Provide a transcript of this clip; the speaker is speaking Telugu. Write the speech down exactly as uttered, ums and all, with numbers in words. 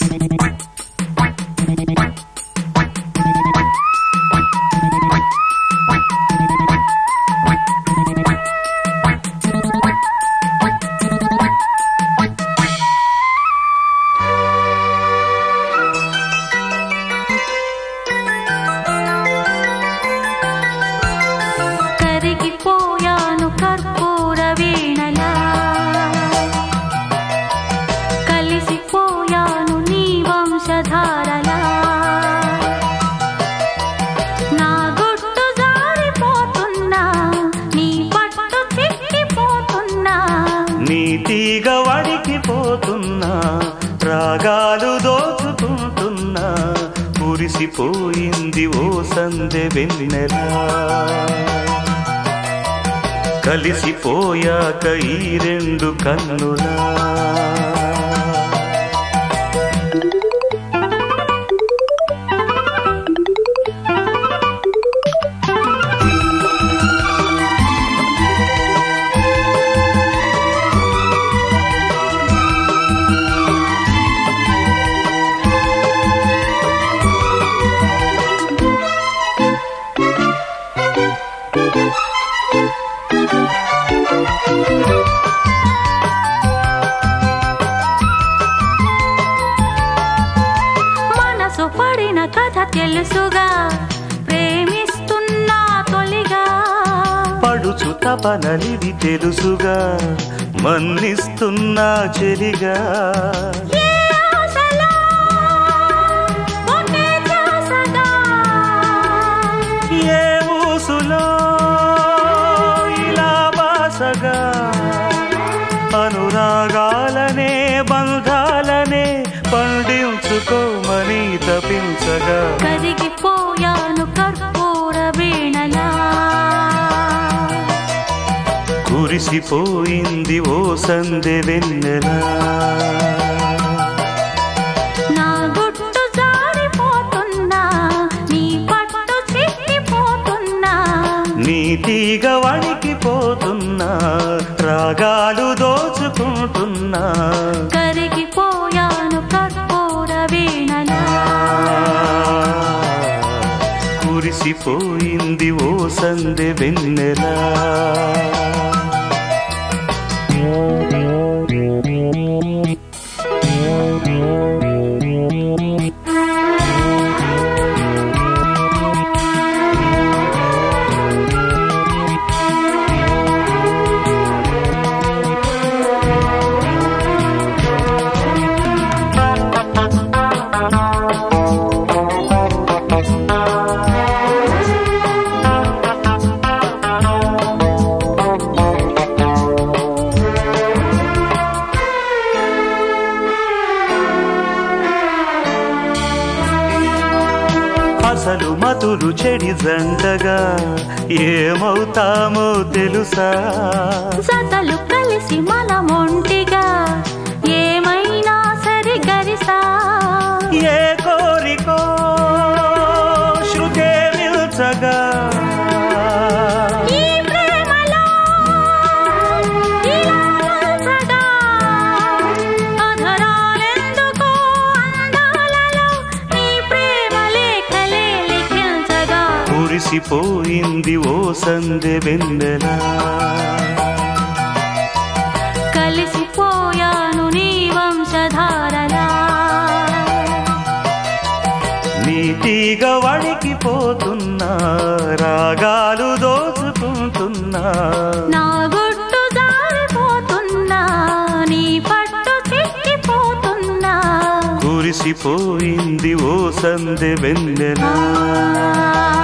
నీతిగా వడికిపోతున్నా రాగాలు దోచుకుంటున్నా కురిసిపోయింది ఓ సందె వెన్నెలా కలిసిపోయాక ఈ రెండు కన్నులా మనసు పడిన కథ తెలుసుగా ప్రేమిస్తున్నా తొలిగా పడుచు తపనలిది తెలుసుగా మన్నిస్తున్నా చెలిగా ఏ ఊసులో ఇలా బాసగా అనురాగాలనే బంధాలనే పండించుకోమని తపించగా కరిగిపోయాను కర్పూర వీణలా కురిసిపోయింది ఓ సందె వెన్నెలా నా గుట్టు జారిపోతున్నా నీ పట్టు చిక్కిపోతున్నా నీతిగా వణికిపోతున్నా రాగాలు దోచుకుంటున్నా కరిగిపోయాను కర్పూర వీణలా కురిసిపోయింది ఓ సందె వెన్నెలా అసలు మతులు చెడి జంటగా ఏమవుతామో తెలుసా జతలు కలిసి మనమొంటిగా ఏమైనా సరి గరిసా ఏ కోరికో శృతే నిల్చగా ఈ ప్రేమలో ఇలా వలసగా అధరాలెందుకో అందాలలో నీ ప్రేమ లేఖలే లిఖించగా కురిసిపోయింది ఓ సందె వెన్నెలా కలిసిపోయాను నీ వంశధారలా నీతిగా వణికిపోతున్నా రాగాలు దోచుకుంటున్నా నా గుట్టు జారిపోతున్నా నీ పట్టు చిక్కిపోతున్నా కురిసిపోయింది ఓ సందె వెన్నెలా ఆ